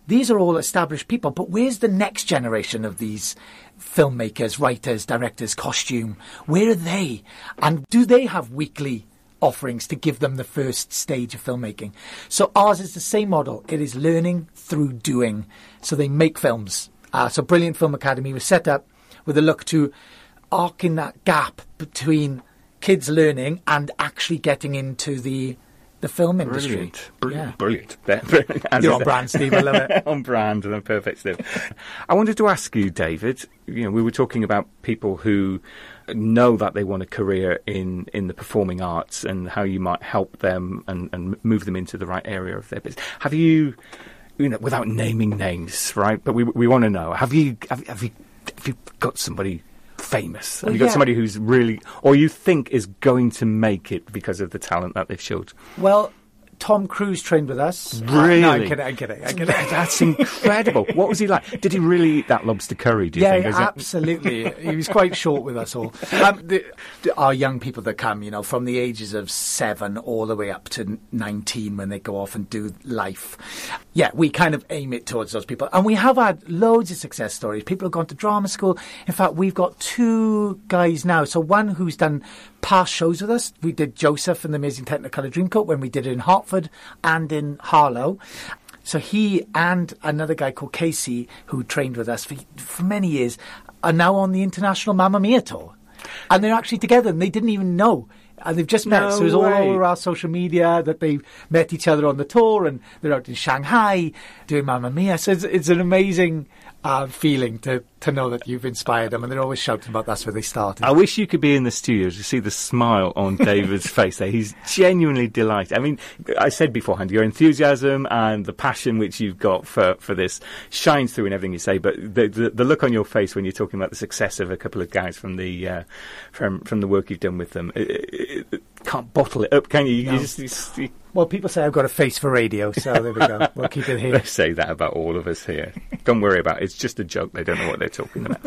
these are all established people, but where's the next generation of these filmmakers, writers, directors, costume? Where are they? And do they have weekly offerings to give them the first stage of filmmaking? So ours is the same model. It is learning through doing. So they make films. Uh, so Brilliant Film Academy was set up with a look to arcing that gap between kids learning and actually getting into the the film industry. Brilliant, brilliant, yeah. brilliant. As You're on brand, Steve. I love it. On brand and perfect, Steve. I wanted to ask you, David. You know, we were talking about people who know that they want a career in, in the performing arts and how you might help them and, and move them into the right area of their business. Have you, you know, without naming names, right? But we we want to know. Have you have, have you have you got somebody famous? Have well, you got yeah. somebody who's really, or you think is going to make it because of the talent that they've showed? Well, Tom Cruise trained with us. Really? Uh, no, I'm kidding, I'm kidding, I'm kidding. That's incredible. What was he like? Did he really eat that lobster curry, do you yeah, think? Yeah, Is it- absolutely. He was quite short with us all. Um, the, the, our young people that come, you know, from the ages of seven all the way up to nineteen when they go off and do life. Yeah, we kind of aim it towards those people. And we have had loads of success stories. People have gone to drama school. In fact, we've got two guys now. So one who's done past shows with us. We did Joseph and the Amazing Technicolor Dreamcoat when we did it in Hertford and in Harlow. So he and another guy called Casey, who trained with us for, for many years, are now on the international Mamma Mia tour. And they're actually together and they didn't even know. And they've just met. No so it's all way. over our social media that they met each other on the tour and they're out in Shanghai doing Mamma Mia. So it's, it's an amazing uh, feeling to, to know that you've inspired them and they're always shouting about that's where they started. I wish you could be in the studio to see the smile on David's face there. He's genuinely delighted. I mean, I said beforehand, your enthusiasm and the passion which you've got for, for this shines through in everything you say, but the, the, the look on your face when you're talking about the success of a couple of guys from the uh, from from the work you've done with them, it, it, it can't bottle it up, can you? No. you, just, you, just, you Well, people say I've got a face for radio, so there we go. We'll keep it here. They say that about all of us here. Don't worry about it. It's just a joke. They don't know what they're talking about.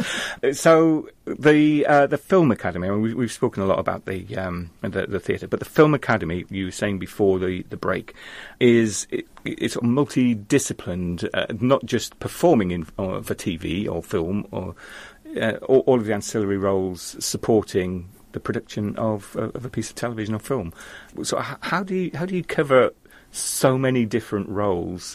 So the uh, the Film Academy, I mean, we, we've spoken a lot about the um, the, the theatre, but the Film Academy, you were saying before the, the break, is it, it's multidisciplined, uh, not just performing in uh, for T V or film or uh, all, all of the ancillary roles supporting the production of uh, of a piece of television or film. So h- how do you how do you cover so many different roles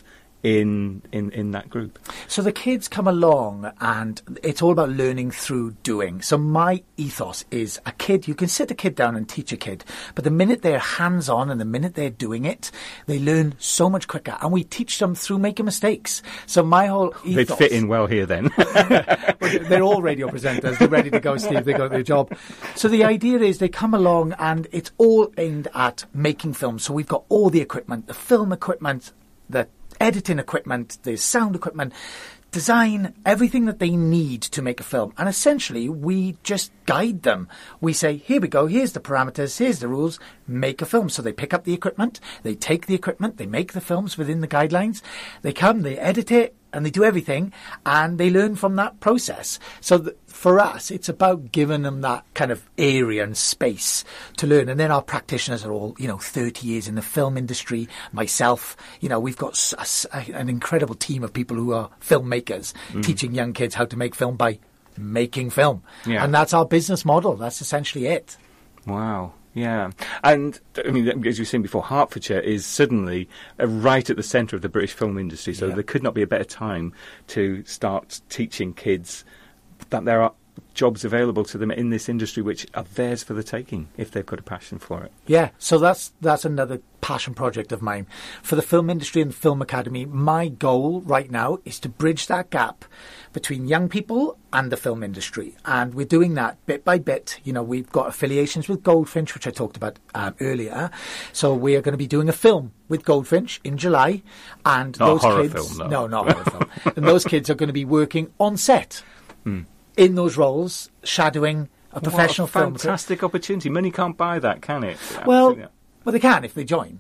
in in in that group? So the kids come along and it's all about learning through doing. So my ethos is a kid, you can sit a kid down and teach a kid, but the minute they're hands-on and the minute they're doing it, they learn so much quicker. And we teach them through making mistakes. So my whole ethos... They'd fit in well here then. Well, they're all radio presenters. They're ready to go, Steve. They got their job. So the idea is they come along and it's all aimed at making films. So we've got all the equipment, the film equipment, the editing equipment, the sound equipment, design, everything that they need to make a film. And essentially, we just guide them. We say, here we go, here's the parameters, here's the rules, make a film. So they pick up the equipment, they take the equipment, they make the films within the guidelines, they come, they edit it, and they do everything, and they learn from that process. So th- for us, it's about giving them that kind of area and space to learn. And then our practitioners are all, you know, thirty years in the film industry. Myself, you know, we've got s- a, an incredible team of people who are filmmakers, mm. teaching young kids how to make film by making film. Yeah. And that's our business model. That's essentially it. Wow. Yeah. And, I mean, as you were saying before, Hertfordshire is suddenly uh, right at the centre of the British film industry, so Yeah. there could not be a better time to start teaching kids that there are jobs available to them in this industry which are theirs for the taking if they've got a passion for it. Yeah, so that's that's another passion project of mine. For the film industry and the Film Academy, my goal right now is to bridge that gap between young people and the film industry. And we're doing that bit by bit. You know, we've got affiliations with Goldfinch, which I talked about um, earlier. So we are going to be doing a film with Goldfinch in July. And Not a those horror kids, film, no. no, not a horror film. And those kids are going to be working on set Mm. in those roles, shadowing a professional what a film. fantastic opportunity. Money can't buy that, can it? Well, Absolutely. Well, they can if they join.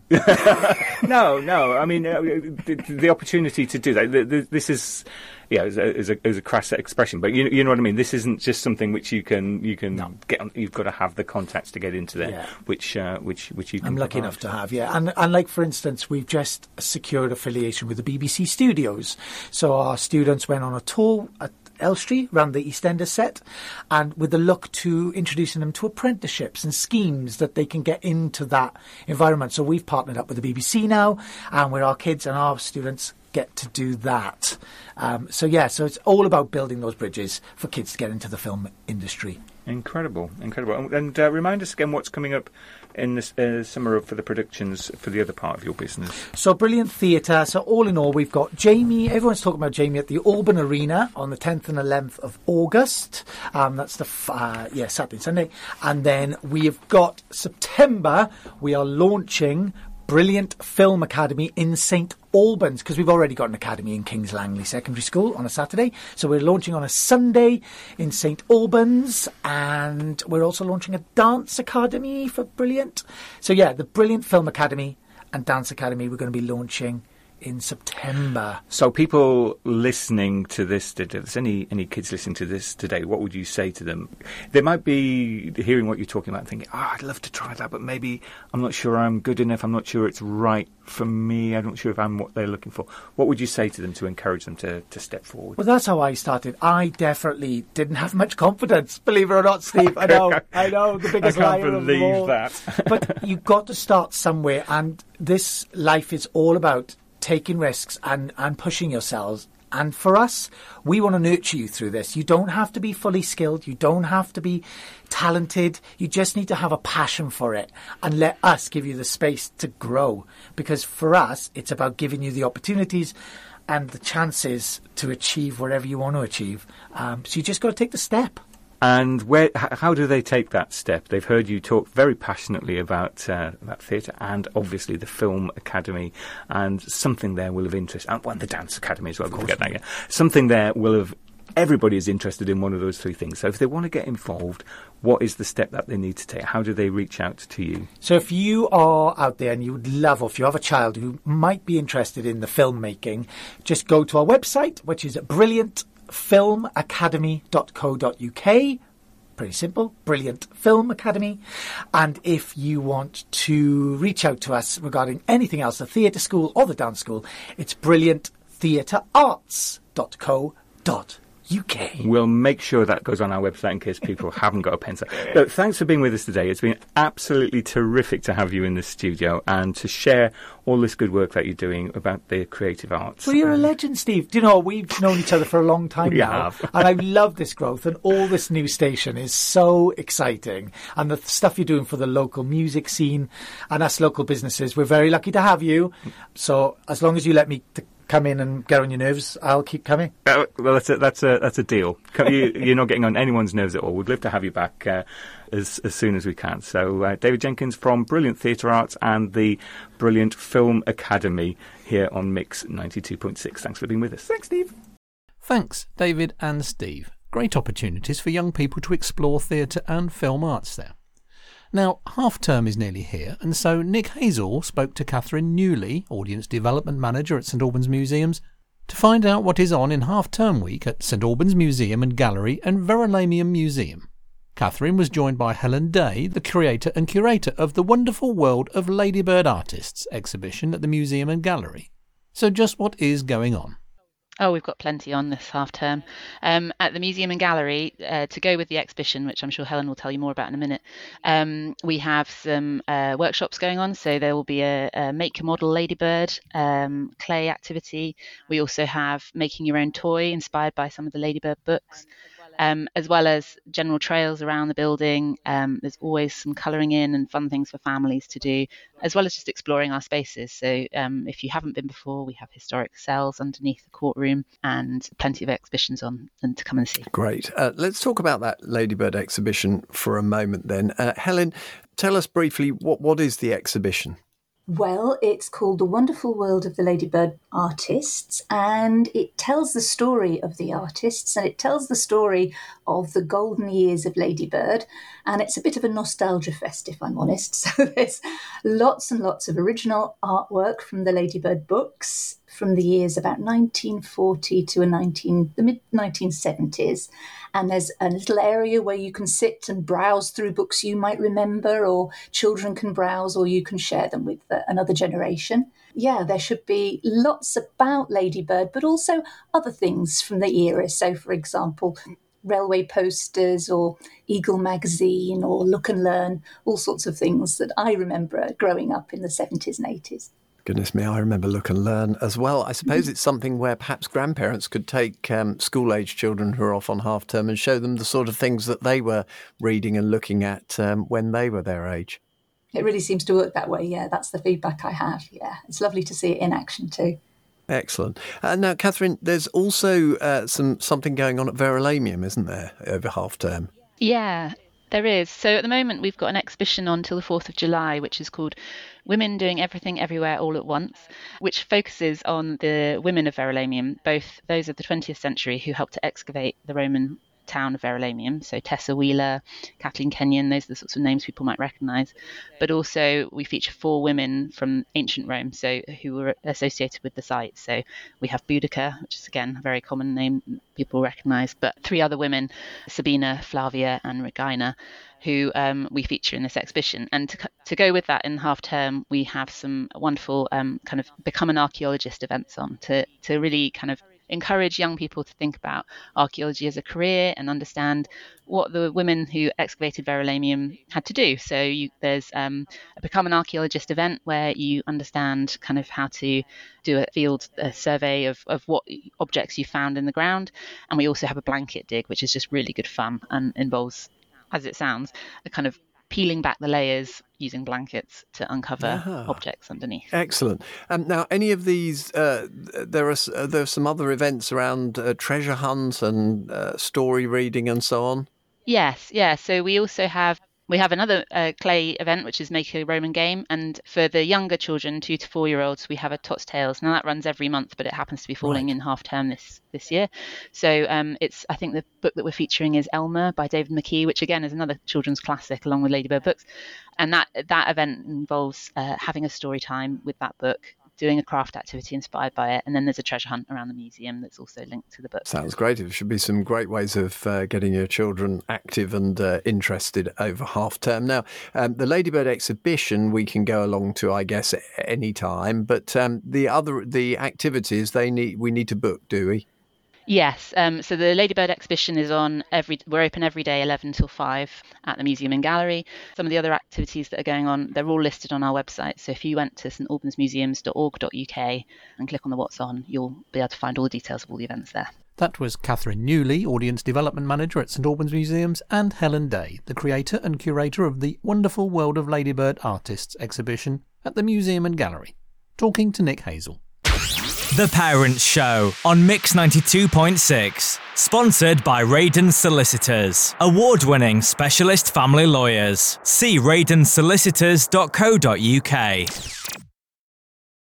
no, no. I mean, uh, the, the opportunity to do that. The, the, this is, yeah, as a, as a, as a crass expression, but you, you know what I mean. This isn't just something which you can you can no. get on. You've got to have the contacts to get into there, yeah. which uh, which which you can. I'm lucky provide. enough to have, yeah. And and like for instance, we've just secured affiliation with the B B C Studios, so our students went on a tour at Elstree around the EastEnders set, and with the look to introducing them to apprenticeships and schemes that they can get into that environment. So we've partnered up with the B B C now, and where our kids and our students get to do that. Um, so yeah, so it's all about building those bridges for kids to get into the film industry. Incredible, incredible. And uh, remind us again what's coming up in the uh, summer for the productions for the other part of your business. So Brilliant Theatre. So all in all, we've got Jamie. Everyone's talking about Jamie at the Alban Arena on the tenth and eleventh of August. Um, that's the f- uh, yeah Saturday and Sunday. And then we've got September. We are launching Brilliant Film Academy in Saint Albans, because we've already got an academy in Kings Langley Secondary School on a Saturday. So we're launching on a Sunday in Saint Albans, and we're also launching a dance academy for Brilliant. So yeah, the Brilliant Film Academy and Dance Academy we're going to be launching in September. So people listening to this, if there's any, any kids listening to this today, what would you say to them? They might be hearing what you're talking about and thinking, oh, I'd love to try that, but maybe I'm not sure I'm good enough. I'm not sure it's right for me. I'm not sure if I'm what they're looking for. What would you say to them to encourage them to, to step forward? Well, that's how I started. I definitely didn't have much confidence, believe it or not, Steve. I know, I know, the biggest liar of them all. I can't believe that. But you've got to start somewhere, and this life is all about taking risks and, and pushing yourselves. And for us, we want to nurture you through this. You don't have to be fully skilled. You don't have to be talented. You just need to have a passion for it and let us give you the space to grow. Because for us, it's about giving you the opportunities and the chances to achieve whatever you want to achieve. Um, so you just got to take the step. And where? How do they take that step? They've heard you talk very passionately about uh, about theatre and obviously the Film Academy, and something there will have interest. And well, the Dance Academy as well. Don't forget that. Yeah, something there will have. Everybody is interested in one of those three things. So if they want to get involved, what is the step that they need to take? How do they reach out to you? So if you are out there and you would love, or if you have a child who might be interested in the filmmaking, just go to our website, which is brilliant film academy dot co dot uk. Pretty simple, Brilliant Film Academy. And if you want to reach out to us regarding anything else, the theatre school or the dance school, it's brilliant theatre arts dot co dot U K. We'll make sure that goes on our website in case people haven't got a pencil. Look, thanks for being with us today. It's been absolutely terrific to have you in the studio and to share all this good work that you're doing about the creative arts. Well, you're a legend, Steve. Do you know, we've known each other for a long time we now. Have. And I love this growth, and all this new station is so exciting. And the stuff you're doing for the local music scene and us local businesses, we're very lucky to have you. So as long as you let me t- come in and get on your nerves, I'll keep coming. Uh, well, that's a, that's a, that's a deal. You, you're not getting on anyone's nerves at all. We'd love to have you back uh, as, as soon as we can. So uh, David Jenkins from Brilliant Theatre Arts and the Brilliant Film Academy here on Mix ninety-two point six. Thanks for being with us. Thanks, Steve. Thanks, David and Steve. Great opportunities for young people to explore theatre and film arts there. Now, half-term is nearly here, and so Nick Hazel spoke to Catherine Newley, Audience Development Manager at St Albans Museums, to find out what is on in half-term week at St Albans Museum and Gallery and Verulamium Museum. Catherine was joined by Helen Day, the creator and curator of the Wonderful World of Ladybird Artists exhibition at the Museum and Gallery. So just what is going on? Oh, we've got plenty on this half term. Um, at the Museum and Gallery, uh, to go with the exhibition, which I'm sure Helen will tell you more about in a minute, um, we have some uh, workshops going on. So there will be a, a make a model ladybird um, clay activity. We also have making your own toy inspired by some of the ladybird books. Um, as well as general trails around the building. Um, there's always some colouring in and fun things for families to do, as well as just exploring our spaces. So um, if you haven't been before, we have historic cells underneath the courtroom and plenty of exhibitions on and to come and see. Great. Uh, let's talk about that Ladybird exhibition for a moment then. Uh, Helen, tell us briefly, what what is the exhibition? Well, it's called The Wonderful World of the Ladybird Artists, and it tells the story of the artists, and it tells the story of the golden years of Ladybird, and it's a bit of a nostalgia fest, if I'm honest. So there's lots and lots of original artwork from the Ladybird books from the years about nineteen forty to a nineteen, the mid nineteen seventies. And there's a little area where you can sit and browse through books you might remember, or children can browse, or you can share them with another generation. Yeah, there should be lots about Ladybird, but also other things from the era. So, for example, railway posters or Eagle magazine or Look and Learn, all sorts of things that I remember growing up in the seventies and eighties. Goodness me, I remember Look and Learn as well. I suppose it's something where perhaps grandparents could take um, school-age children who are off on half-term and show them the sort of things that they were reading and looking at um, when they were their age. It really seems to work that way, yeah. That's the feedback I have, yeah. It's lovely to see it in action too. Excellent. Uh, now, Catherine, there's also uh, some something going on at Verulamium, isn't there, over half-term? Yeah, there is. So at the moment, we've got an exhibition on till the fourth of July, which is called Women Doing Everything Everywhere All at Once, which focuses on the women of Verulamium, both those of the twentieth century who helped to excavate the Roman town of Verulamium, so Tessa Wheeler, Kathleen Kenyon, those are the sorts of names people might recognise. But also we feature four women from ancient Rome, so who were associated with the site. So we have Boudica, which is again a very common name people recognise, but three other women, Sabina, Flavia and Regina, who um, we feature in this exhibition. And to, to go with that in half term, we have some wonderful um, kind of become an archaeologist events on to, to really kind of encourage young people to think about archaeology as a career and understand what the women who excavated Verulamium had to do. So you, there's um, a Become an Archaeologist event where you understand kind of how to do a field a survey of, of what objects you found in the ground. And we also have a blanket dig, which is just really good fun and involves, as it sounds, a kind of peeling back the layers using blankets to uncover ah, objects underneath. Excellent. Um, now, any of these, uh, there are uh, there are some other events around uh, treasure hunt and uh, story reading and so on? Yes, yeah. So we also have We have another uh, clay event, which is Make a Roman Game. And for the younger children, two to four year olds, we have a Tots Tales. Now that runs every month, but it happens to be falling right in half term this, this year. So um, it's, I think the book that we're featuring is Elmer by David McKee, which again is another children's classic along with Ladybird books. And that, that event involves uh, having a story time with that book, doing a craft activity inspired by it, and then there's a treasure hunt around the museum that's also linked to the book. Sounds great. There should be some great ways of uh, getting your children active and uh, interested over half term. Now, um, the Ladybird exhibition we can go along to, I guess, any time, but um, the other the activities they need we need to book, do we? Yes, um, so the Ladybird exhibition is on every, we're open every day eleven till five at the Museum and Gallery. Some of the other activities that are going on, they're all listed on our website. So if you went to st albans museums dot org dot u k and click on the What's On, you'll be able to find all the details of all the events there. That was Catherine Newley, Audience Development Manager at St Albans Museums, and Helen Day, the creator and curator of the Wonderful World of Ladybird Artists exhibition at the Museum and Gallery, talking to Nick Hazel. The Parents Show on Mix ninety-two point six. Sponsored by Radon Solicitors. Award-winning specialist family lawyers. See radon solicitors dot co dot u k.